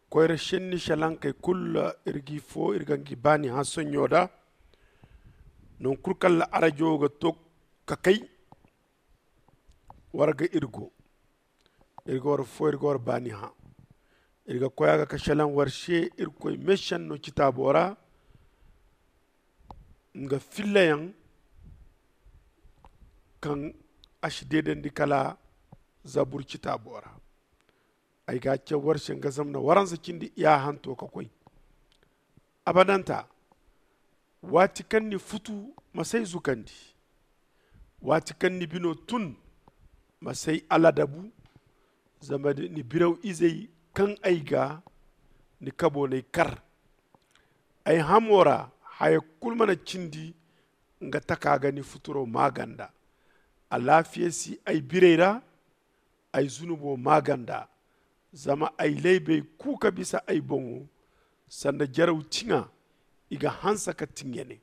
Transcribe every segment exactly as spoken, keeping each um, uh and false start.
koyre shenni shalan kay kulla irgi fo irgangi bani ha sonyoda non kurkal la arajo ga tok kakay warga irgo irgo war fo irgo war bani ha irga koyaga ka shalan warshe irkoy meshan no kitabora nga fillayan kan ashdeden dikala zabur kitabora ay ga ce warshe nga zamna waransa kindi ya hanto ka koy abadanta wati kanni futu masai zukandi wati kanni bino tun masai aladabu zama ni biraw izai kan aiga ni kabo ne kar ay hamora haya kulmana cindi nga takaga ni futuro maganda a lafiyesi ay bireira ay zunubo maganda zama ay laibe kuka bisa ay bongo sanda jaraw tinga iga hansa ka tingene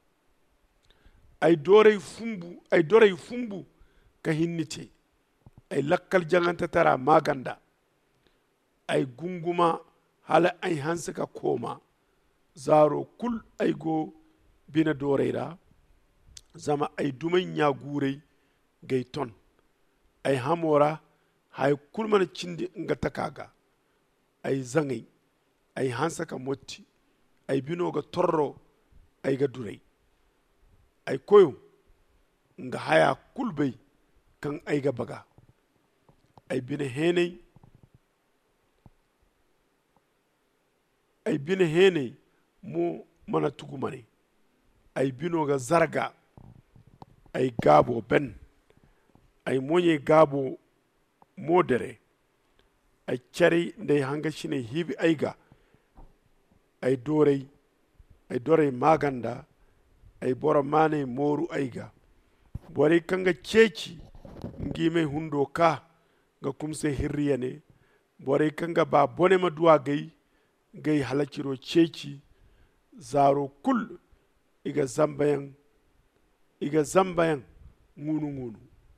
ay dorey fumbu ay dorey fumbu ka hinnite ay lakkal janganta tara maganda ay gunguma hala ay hansa ka koma zaro kul ay go bina doreyra zama ay dumay nyagurey gay ton ay hamora hay kulmana cindi nga takaga ay zangay ay hansa ka motti ay binoga torro ay ga durey ay koyo nga haya kulbey kan ay ga baga ay bina heney ay bina heney mo mana tugumane ay binoga zarga ay gabo ben ay moñe gabo modere ay cari ndey hanga shine hibi ayga ay dorey ay dorey maganda ay bora mane moru ayga bore kanga ceci ngime hundo ka ga kumse hirriyane bore kanga ba bone ma duwa gay gay halakiro ceci zaro kul iga zambayan iga zambayan ngunu ngunu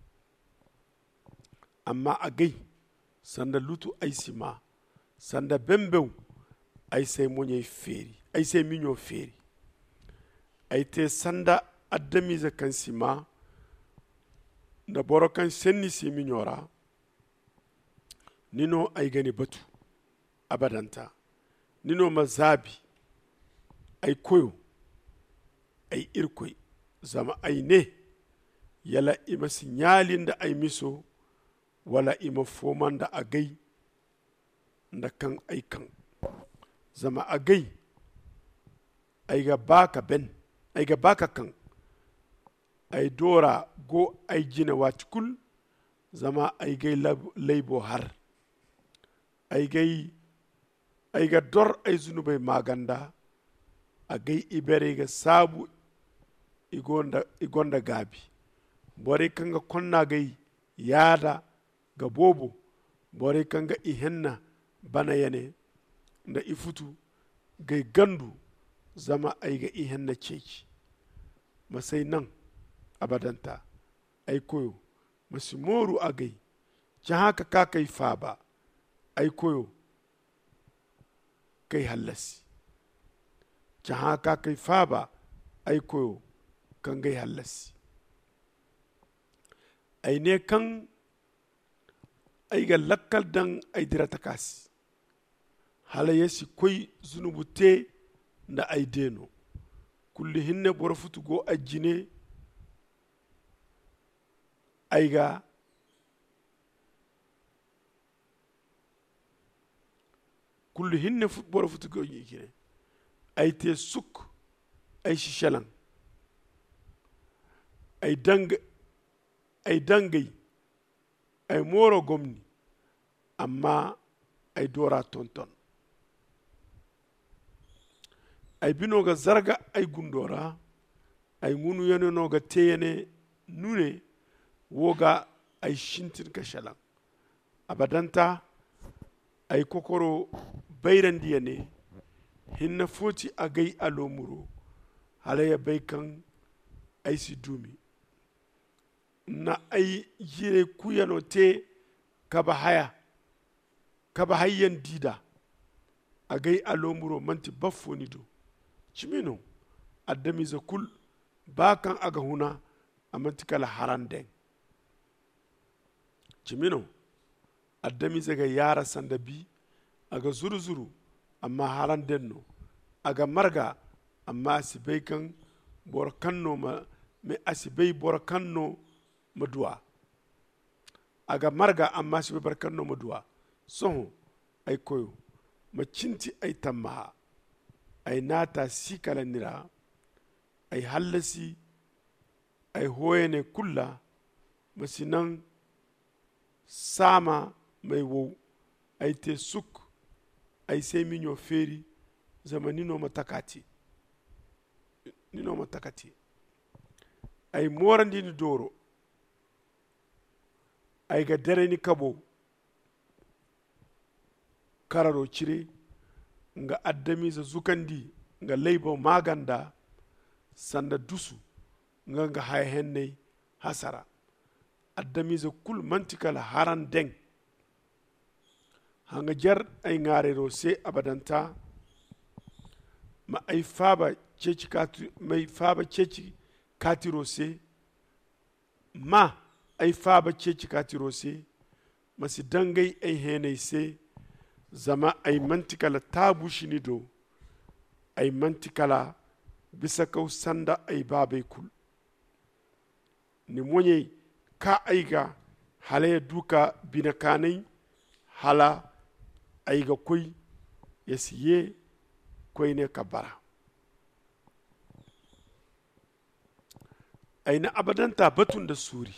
amma a gai sanda lutu ay sima sanda bembew ay sai monye feri ay sai minyo feri ay te sanda addamiza kan sima da boro kan senni si minyora nino ay gani batu abadanta nino mazabi ay koyo ay irkoy zama ay ne yala ima sinyalin da ay miso wala ima foman da agai da kan ay kan zama agai ay ga baka ben ay ga baka kan ay dora go ay jina watikul zama ay gay laibo har ay gay ay ga dor ay zunubay maganda agay ibere ga sabu igonda igonda gabi bore kanga konna gay yada ga bobo bore kanga ihenna bana yane da ifutu gay gandu zama ay ga ihenna ceci masai nan abadanta ay koyo masi moru agay ci haka ka kai faba ay koyo kai hallasi ci haka kai faba ay koyo kan gay hallasi ay ne kan ay ga lakkal dan ay dirata kasi hala yesi koy zunubu te da ay deno kulli hinne bora futugo ajine ay ga kulli hinne bora futugo ajine ay te suk ay shishalan ay dang ay dangay ay moro gomni amma ay dora tonton ay binoga zarga ay gundora ay ngunu yano noga teyene nune woga ay shintin ka shalan abadanta ay kokoro bayrandiyane hinna foti agay alomuro halaya baykan ay si dumi na ay yire kuyano te kaba haya kaba hayyan dida agai alomuro manti baffoni do cimino addamize kul bakan aga huna amanti kala haranden cimino addamize ga yara sanda bi aga zuru zuru amma haranden no aga marga amma asibai kan bor kanno ma me asibai bor kanno maduwa aga marga amma asibai bor kanno maduwa soho ay koyo macinti ay tamma ay nata sikala nira ay hallasi ay hoyene kulla masinan sama mai wo ay te suk ay sai minyo feri zama nino matakati nino matakati ay morandi ni doro ay ga dare ni kabo kararo cire nga addami za zukandi nga laiba maganda sanda dusu nga nga hay henne hasara addami za kul mantikala haran deng hanga jar ay ngarero se abadanta ma ay faba ceci kati mai faba ceci katiro se ma ay faba ceci katiro se masi dangai ay hene se zama ay mantikala tabu shini do ay mantikala bisa kau sanda ay babai kul ni monye ka aiga hale duka binakanai hala aiga koi yasiye koi ne kabara aina abadanta batun da suri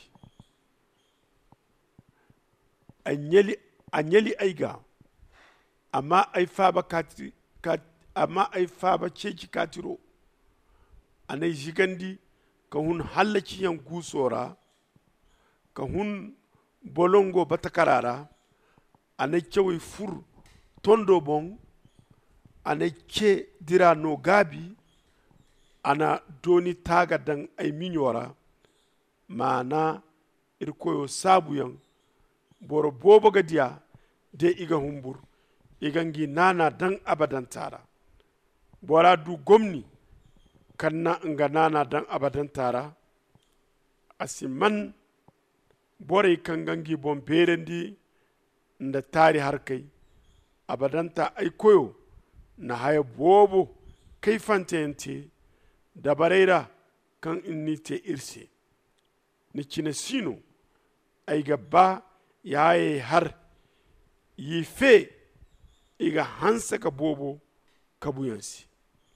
anyeli anyeli aiga amma ai faba kati kat, amma ai faba ceci katiro anai jigandi ka hun hallaci yan gusora ka hun bolongo batakarara anai cewi fur tondo bon anai ce dira no gabi ana doni taga dan ai minyora mana irkoyo sabu yan boro bobo gadiya de iga humbur igangi nana dan abadan tara bora du gomni kanna nga nana dan abadan tara asiman bore kangangi bon berendi nda tari harkai abadanta ay koyo na haya bobo kai fantente da bareira kan inni te irse ni kina sino ay gabba yaye har yi fe iga hansa ka bobo kabuyansi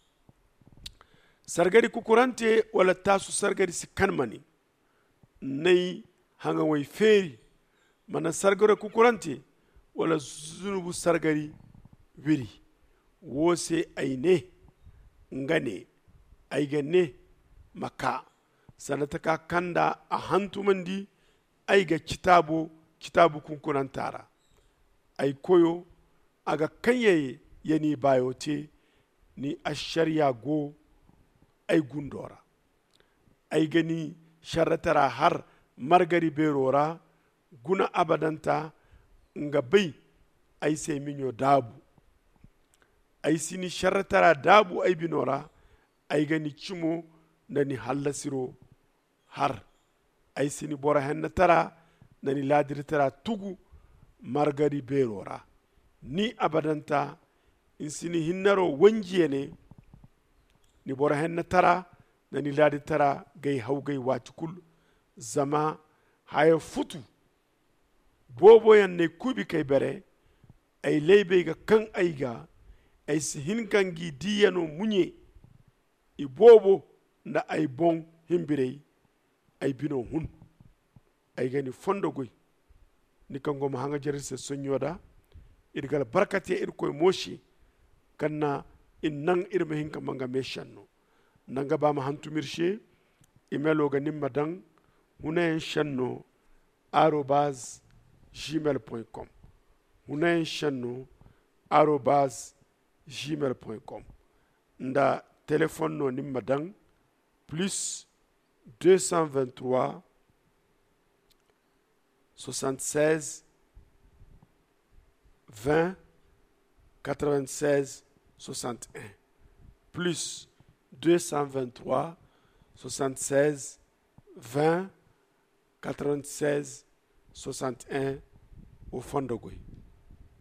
sargari kukurante wala tasu sargari si kanmani nay hanga way feri mana sargari kukurante wala zunubu sargari wiri wose aine ngane aigane maka sanata ka kanda a hantumandi aiga kitabu kitabu kunkurantara ay koyo aga kanyaye yani bayote ni ashariya go ay gundora ay gani sharatara har margari berora guna abadanta nga bai ay sai minyo dabu ay sini sharatara dabu ay binora ay gani cimo nani hallasiro har ay sini bora henna tara nani ladiri tara tugu margari berora ni abadanta in sini hinnaro wanjiye ne ni bora henna tara nani ladi tara gai hau gai wati kul zama haya futu bobo yan ne kubi kai bere ay lebe ga kan aiga ay si hinkangi diyano munye i bobo nda ay bon himbirei ay bino hun ay gani fondo goy ni kango ma hanga jarise sonyoda irgal barkati ir koy moshi kanna in nan irma hinka manga meshanno nanga ba ma hantumirshe imelo ga nimma dan hunayen shanno arobase gmail point com hunayen shanno arobase gmail point com nda téléphone no nimma dan plus deux cent vingt-trois soixante-seize vingt quatre-vingt-seize soixante et un plus deux cent vingt-trois soixante-seize vingt quatre-vingt-seize soixante et un au fond de Gouy.